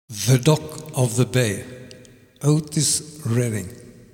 The Dock of the Bay, Otis Redding.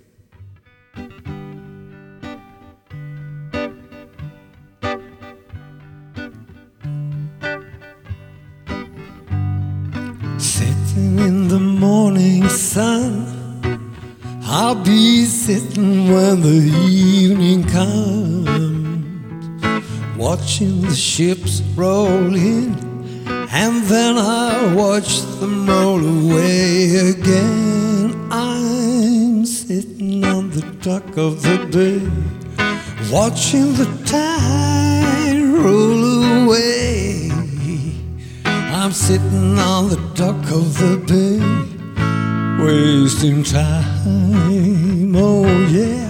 Sitting in the morning sun, I'll be sitting when the evening comes, watching the ships roll in, and then I'll watch them roll away again. I'm sitting on the dock of the bay, watching the tide roll away. I'm sitting on the dock of the bay, wasting time, oh yeah.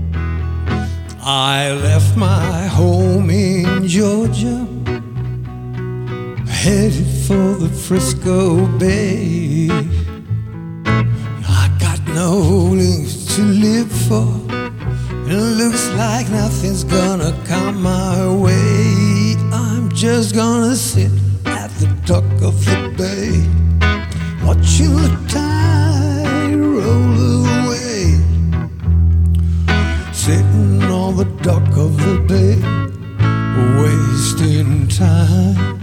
I left my home in Georgia, headed for the Frisco Bay. I got no lives to live for, it looks like nothing's gonna come my way. I'm just gonna sit at the dock of the bay, watching the tide roll away. Sitting on the dock of the bay, wasting time.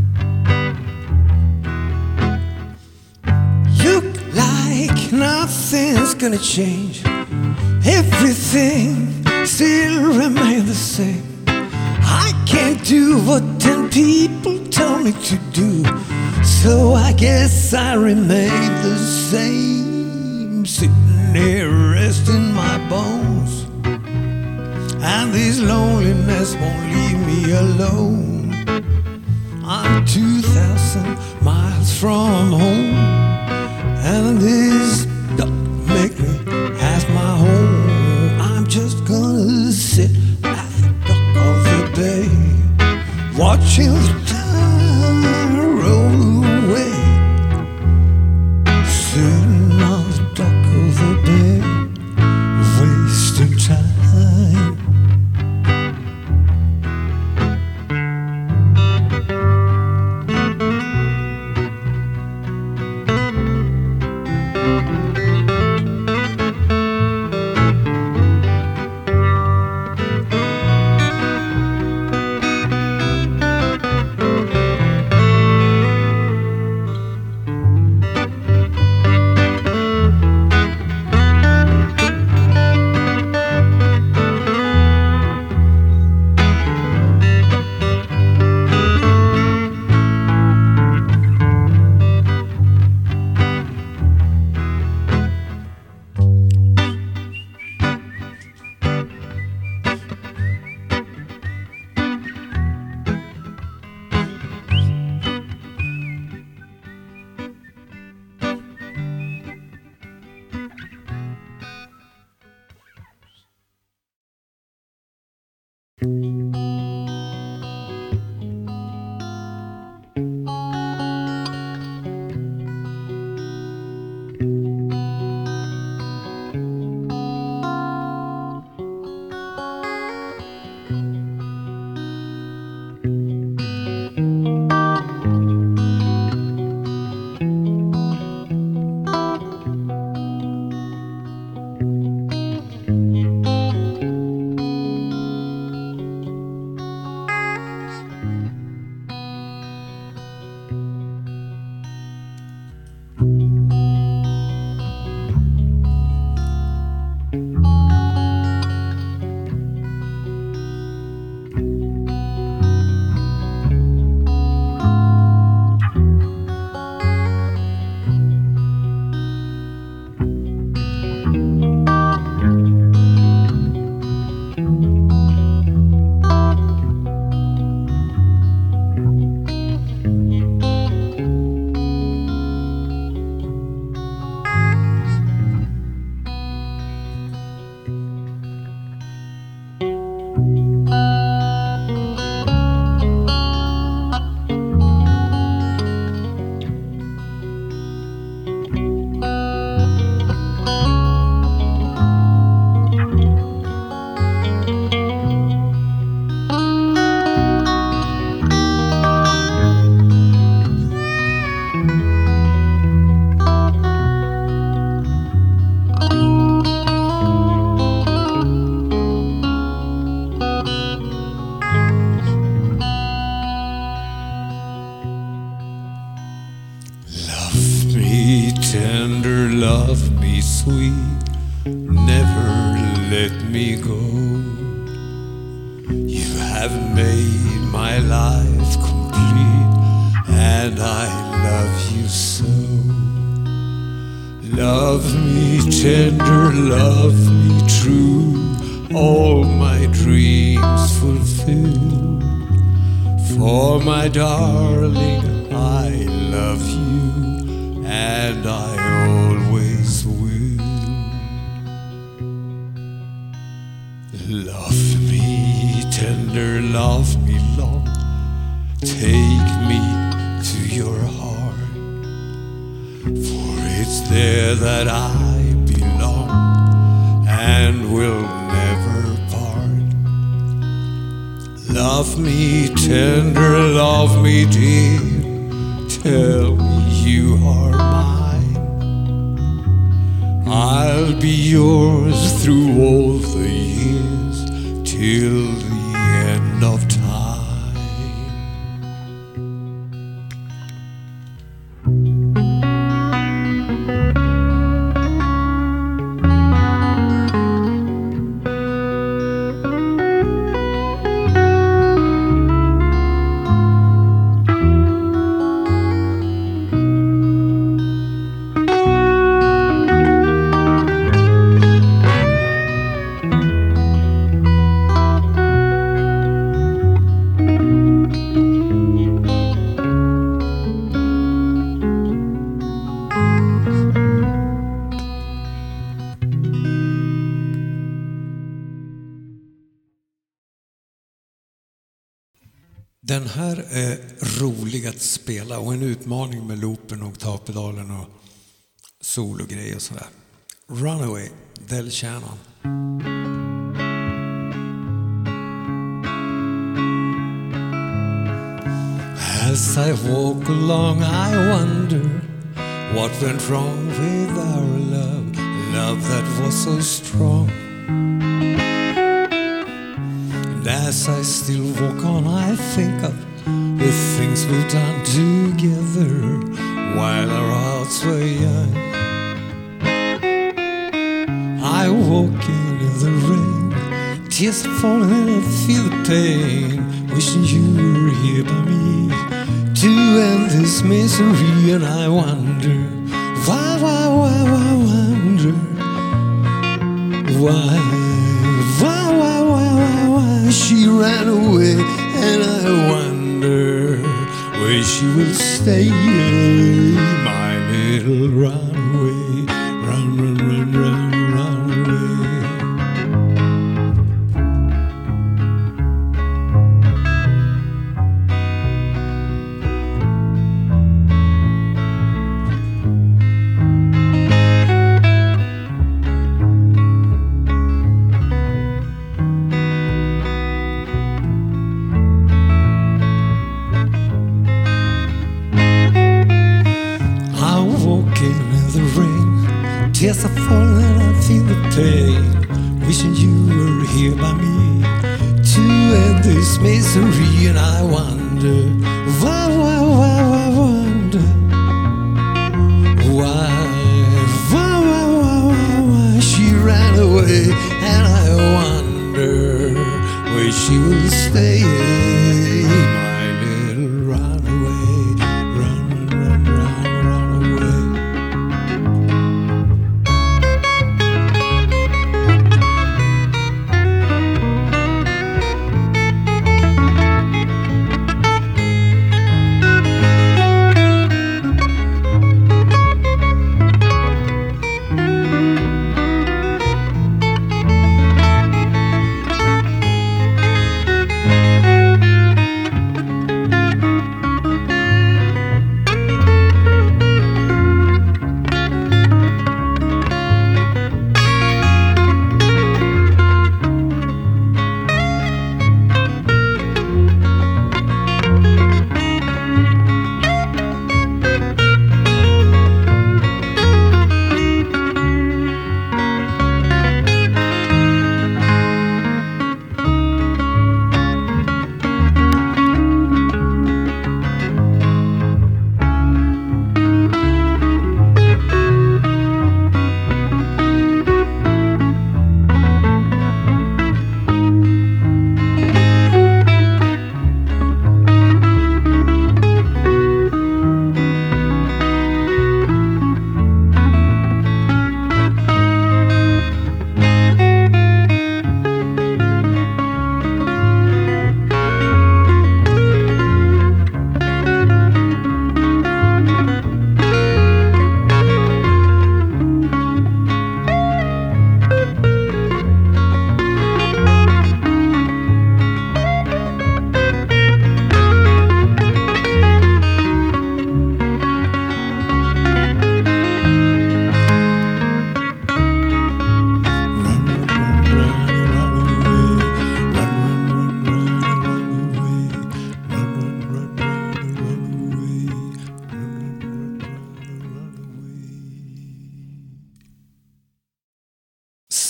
Look like nothing's gonna change, everything still remains the same. I can't do what 10 people tell me to do, so I guess I remain the same. Sitting here resting my bones, and this loneliness won't leave me alone. I'm 2,000 miles from home, and this don't make me as my home. I'm just gonna sit at the dock of the bay, watching the tide roll away. Sitting on the dock of the bay, wasting time. tender, love me sweet, never let me go. You have made my life complete, and I love you so. Love me tender, love me true, all my dreams fulfill. For my darling, I love you, and I always will. Love me tender, love me long, take me to your heart, for it's there that I belong and will never part. Love me tender, love me dear, tell me you are mine. I'll be yours through all the years, till the end of time. Den här är rolig att spela och en utmaning med loopen och oktavpedalen och sologrej och sådär. Runaway, Del Shannon. As I walk along I wonder what went wrong with our love, love that was so strong. And as I still walk on, I think of the things we've done together while our hearts were young. I walk in the rain, tears are falling and I feel the pain, wishing you were here by me to end this misery. And I wonder, why wonder, why she ran away, and I wonder where she will stay, my little runaway, run away. Tears are falling and I feel the pain, wishing you were here by me to end this misery. And I wonder, why wonder, why she ran away, and I wonder where she will stay, my little runaway, run away.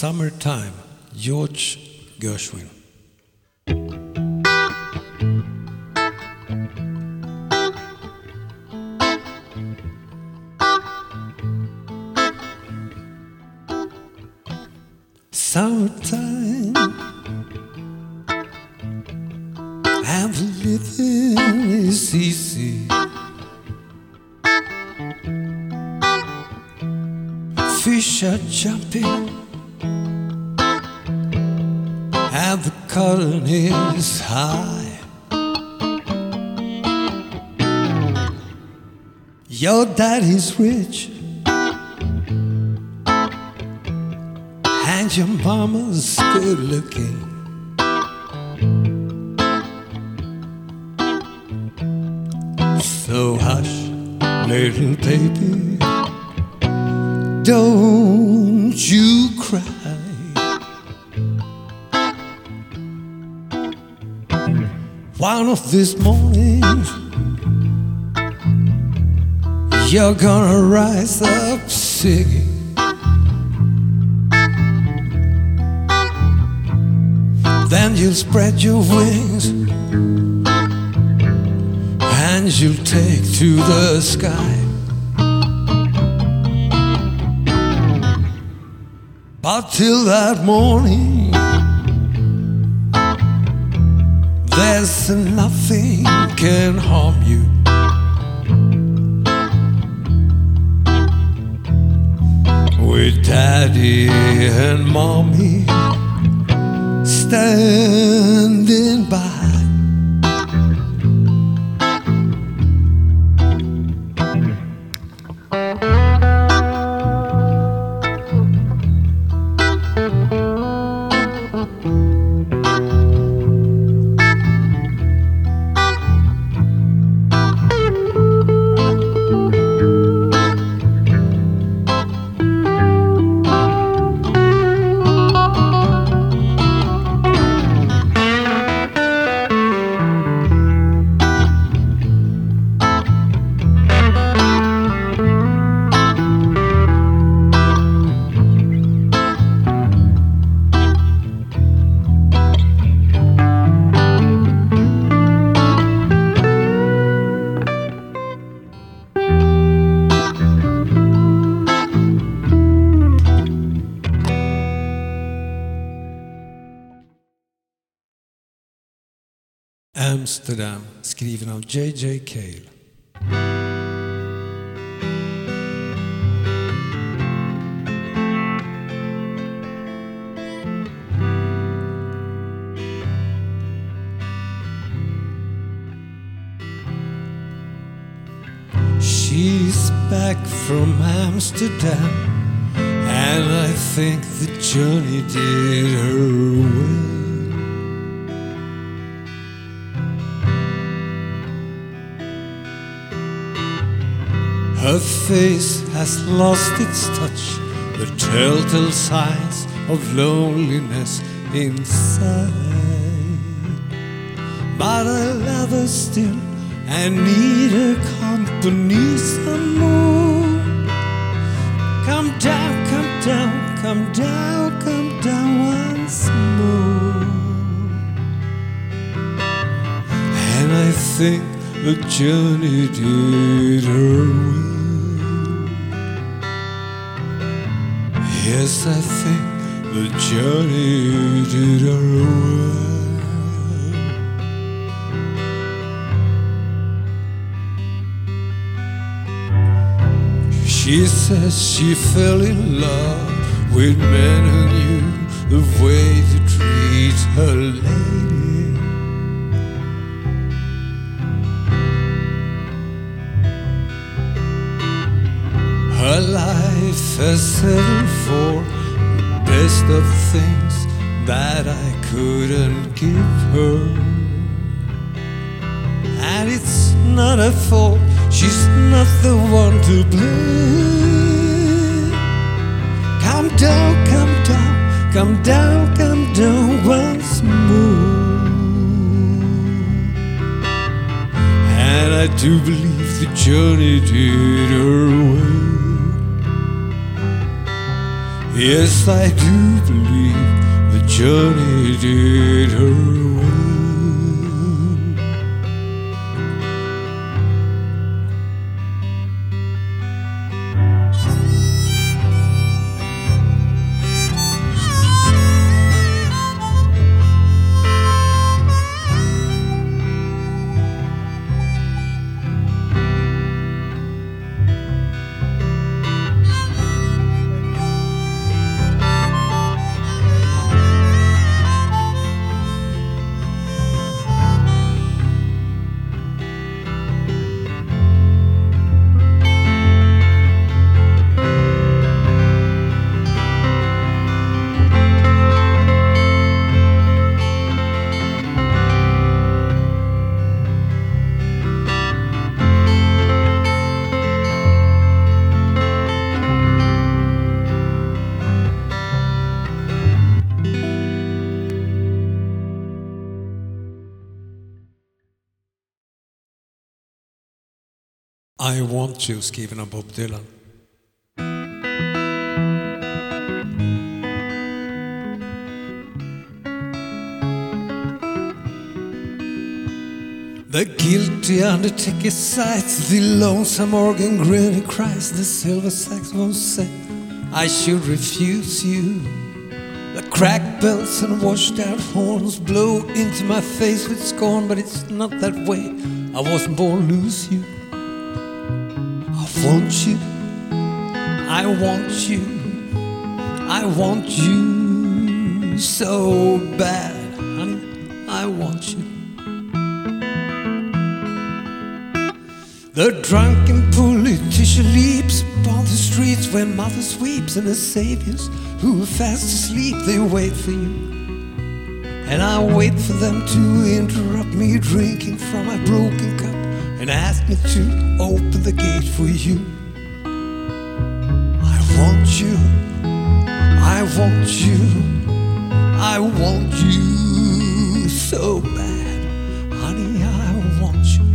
Summertime, George Gershwin. Summertime, and the living is easy. Fish are jumping, and the cotton is high. Your daddy's rich, and your mama's good looking. So hush, little baby, don't you cry. One of these mornings you're gonna rise up singing. Then you'll spread your wings and you'll take to the sky. But till that morning, there's nothing can harm you. With daddy and mommy standing by. Amsterdam, skriven av J.J. Cale. She's back from Amsterdam, and I think the journey did her well. Her face has lost its touch, the telltale signs of loneliness inside. But I love her still and need her company some more. Come down, come down, come down, come down once more. And I think the journey did her well. Yes, I think the journey did her well. She says she fell in love with men who knew the way to treat her lady. Her life has settled for the best of things that I couldn't give her. And it's not her fault, she's not the one to blame. Come down, come down, come down, come down once more. And I do believe the journey did her well. Yes, I do believe the journey did her well. I Want You, skriven av Bob Dylan. The guilty undertaker sighs, the lonesome organ grin, he cries, the silver saxophone said, I should refuse you. The cracked bells and washed out horns blow into my face with scorn, but it's not that way, I wasn't born to lose you. I want you, I want you, I want you so bad, honey, I want you. The drunken politician leaps upon the streets where mothers weeps, and the saviors who are fast asleep, they wait for you. And I wait for them to interrupt me drinking from my broken cup and ask me to open the gate for you. I want you, I want you, I want you so bad, honey, I want you.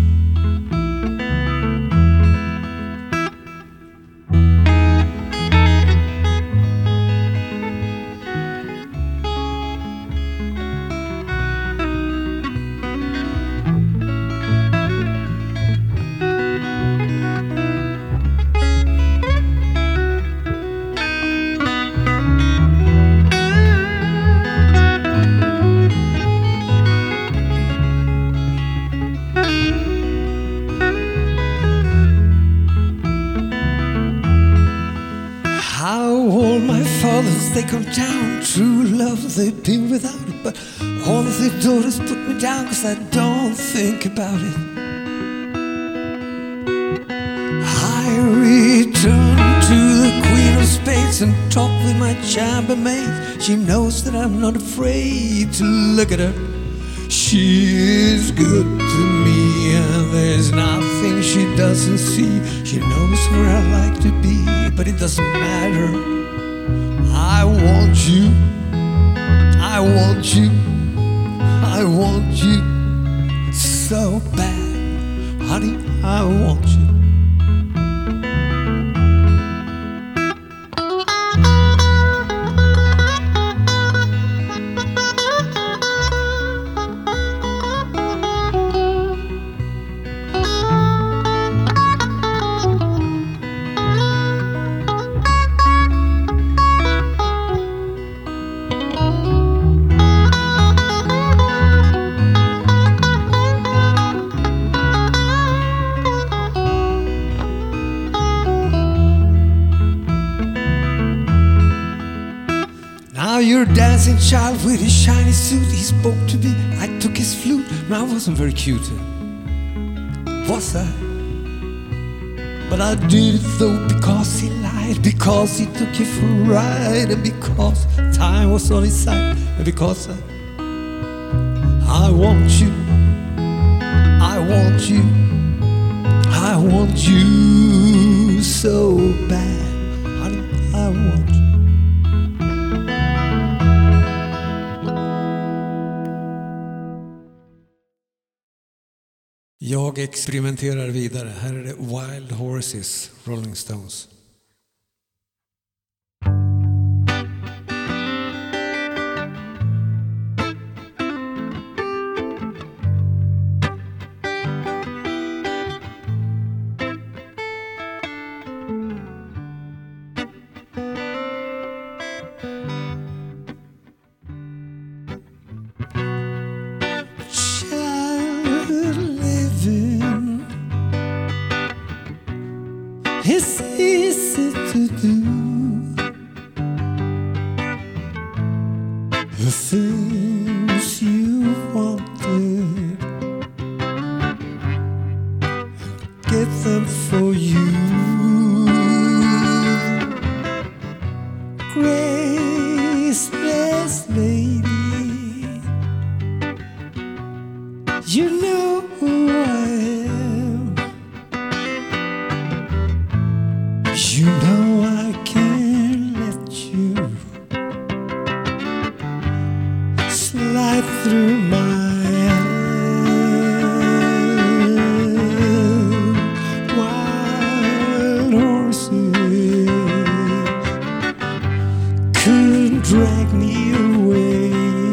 They come down, true love they've been without it, but all of their daughters put me down 'cause I don't think about it. I return to the Queen of Spades and talk with my chambermaid. She knows that I'm not afraid to look at her. She is good to me and there's nothing she doesn't see. She knows where I like to be, but it doesn't matter. I want you, I want you, I want you so bad, honey, I want you. You're a dancing child with his shiny suit. He spoke to me, I took his flute. Now I wasn't very cute, was I? But I did it though because he lied, because he took you for a ride, and because time was on his side, and because I want you, I want you, I want you so bad, honey, I want you. Jag experimenterar vidare. Här är det Wild Horses, Rolling Stones. It's easy to do the things you wanted, get them for you. Graceless lady, you know who I am. You know I can't let you slide through my hand. Wild horses couldn't drag me away.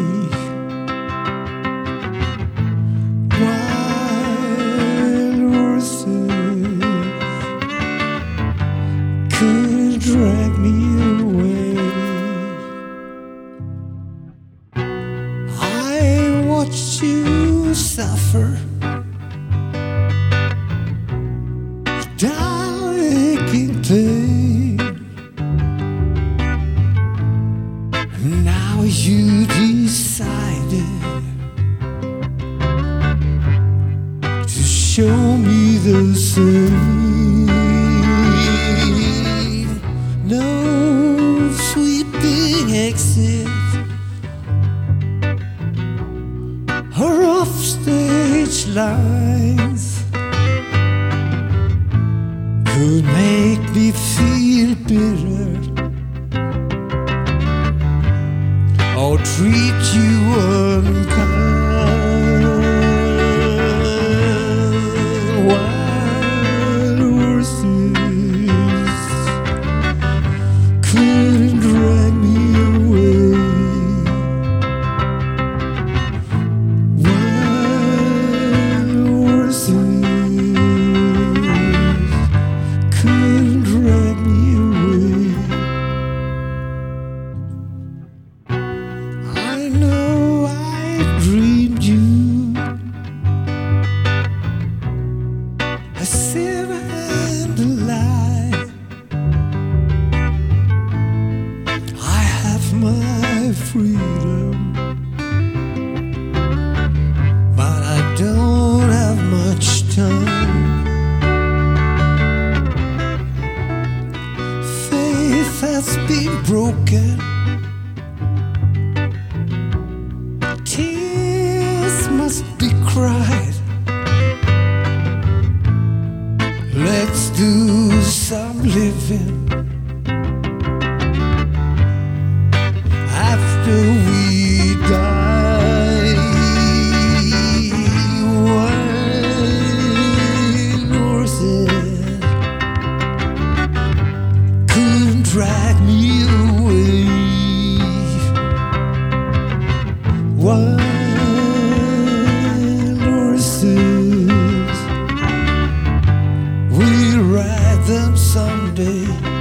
Wild horses couldn't drag me away. I watched you suffer, aching pain. Now you decided to show me the same. No sweeping exit or offstage lines could make me feel bitter or treat you unkind. Wild horses couldn't drag me away. Wild horses couldn't drag me away. I know I dreamed you a sin and a lie. I have my freedom, but I don't have much time. Faith has been broken, tears must be cried. Let's do some living after we die. Wild horses couldn't drag me away. Wild horses, we'll ride them someday.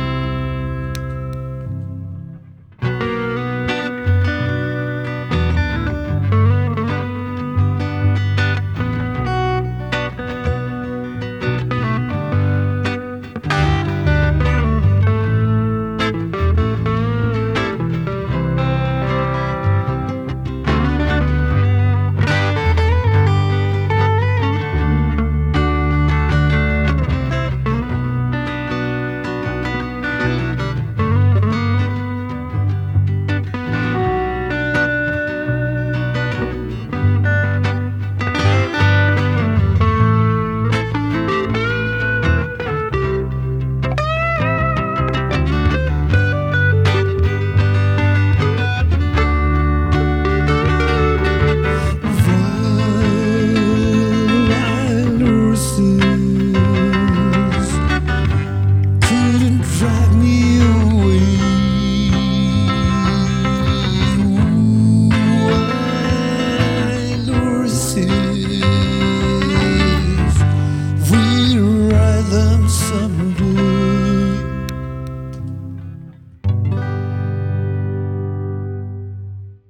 Wild horses couldn't drag me away. Wild horses, we'll ride them someday.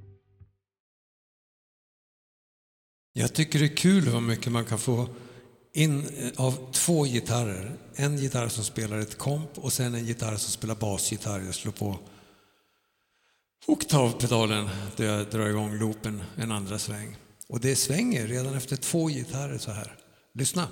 Jag tycker det är kul hur mycket man kan få av 2 gitarrer. En gitarr som spelar ett komp och sen en gitarr som spelar basgitarr. Jag slår på oktavpedalen där jag drar igång loopen en andra sväng. Och det svänger redan efter 2 gitarrer så här. Lyssna!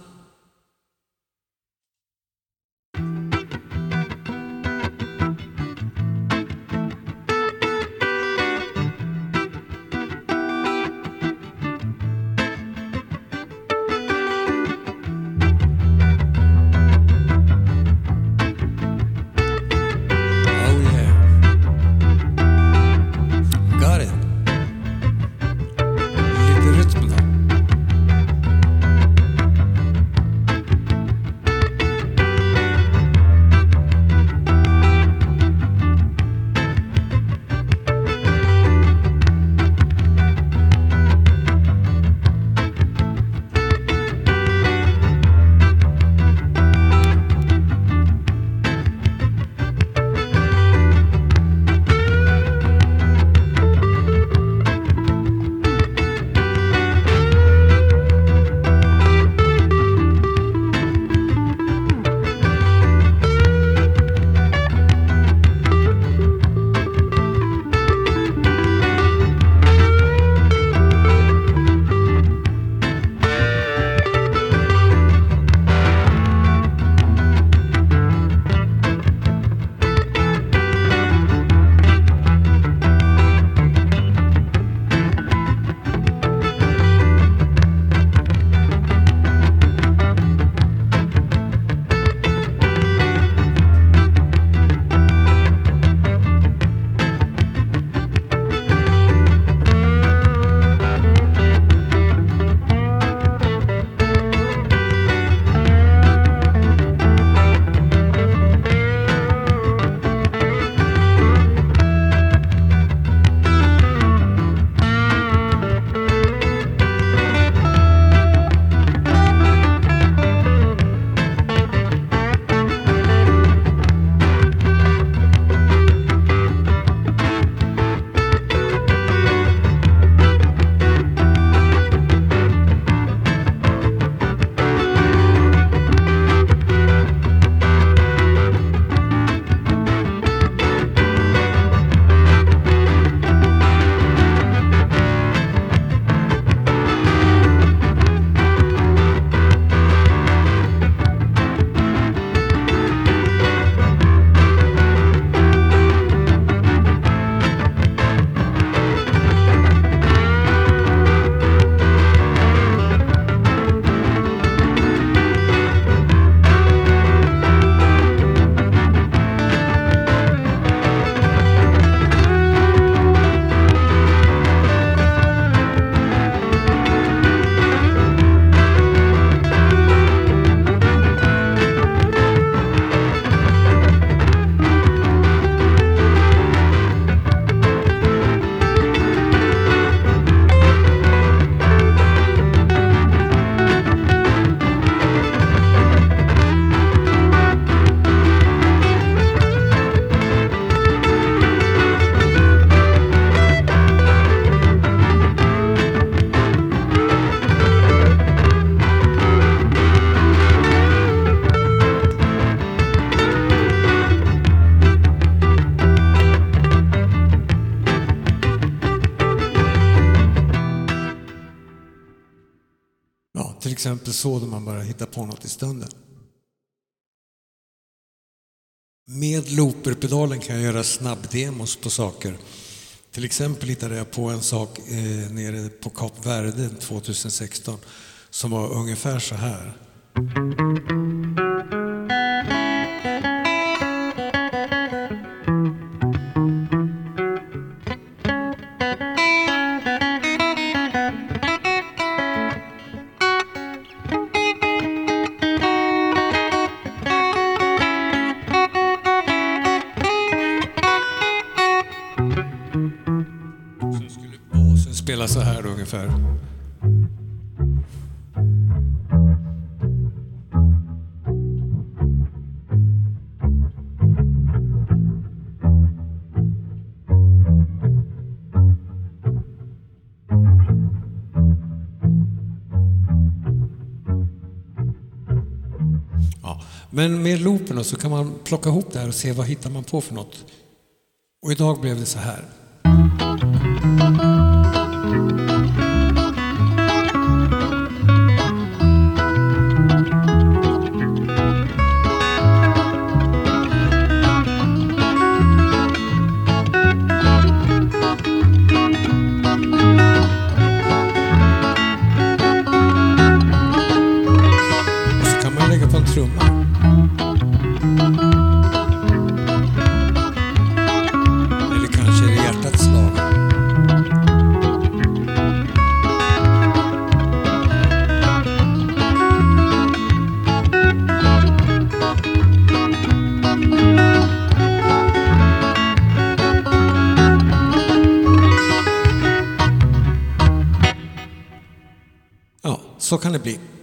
Till exempel så då man bara hittar på något i stunden. Med looperpedalen kan jag göra snabbdemos på saker. Till exempel hittade jag på en sak nere på Kap Verde 2016 som var ungefär så här. Spela så här ungefär. Men med loopen så kan man plocka ihop det här och se vad hittar man på för något. Och idag blev det så här. Och så kan man lägga på en trumma. Eller kanske är det hjärtats slag. Ja, så kan det bli.